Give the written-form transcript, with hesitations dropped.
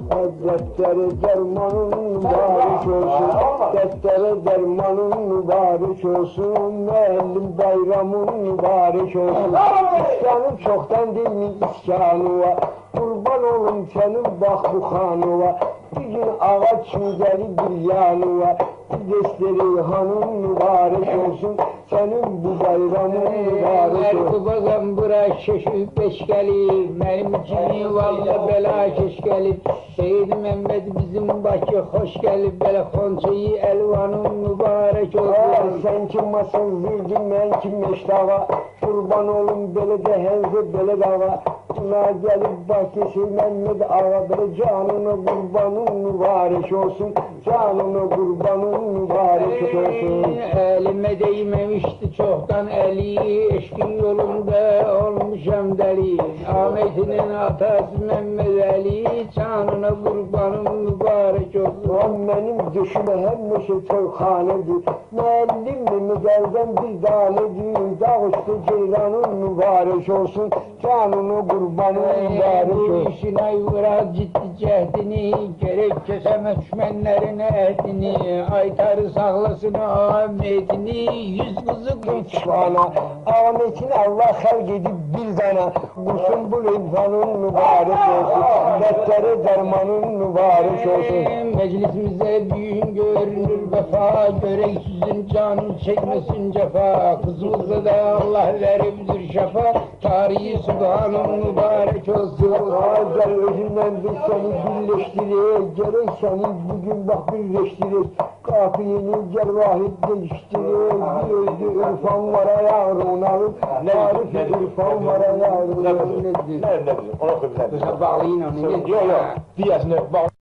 Dertlere dermanın mübarek olsun, dertlere dermanın mübarek olsun, Müellim bayramın mübarek olsun. İskanım çoktan değil mi iskanı var, kurban olun senin bak bu hanıva. Bir gün ağaç güzeli bir yanı var, destleri hanım mübarek olsun, senin bu bayramın mübarek olsun. Kubazam bura şaşıp beş gelir, benim için valla bela keş gelir. Seyyid Mehmet bizim Bakı hoş gelip, böyle konçayı elvanın mübarek olsun. Sen kim masın zildin, ben kim meştava, kurban olun böyle de henze böyle dava. Buna gelip Bakı Mehmet ağa, böyle canına kurbanın mübarek olsun, canına kurbanın mübarek olsun. Elime değmemişti çoktan eli, eşkin yolunda olmuşam deli. Ahmet'in atası Mehmet Ali, canına kurbanın mübarek olsun. Benim düşüme hem neşe toyhanedir, müellim müdelden bir tanedir, Davuşlu Ceylan'ın mübarek olsun, canını kurbanın mübarek Bu olsun. işine uğrar ciddi cehdini, gerekçe düşmenlerin etini, aytarı saklasın Ahmet'ini, yüz kızı Bana Ahmet'in Allah halk edip bir tane, kursun bu lütfanın mübarek olsun, dertlere dermanın mübarek olsun. Meclisimize büyün görünür vefa, göreksizin canı çekmesin cefa. Kızımıza da Allah verebilir şafa, tarihi subhanın mübarek olsun. Gel özümden bir seni birleştireye, gerek seni bugün bak birleştirek. Kafiyeni gel vahid değiştirek, bir öldü irfan var ayarın alın, tarifi irfan var ayarın alın. Nedir? Onu koy bir tane. Bağlayın onu. Yok yok. Diyesini bağlı.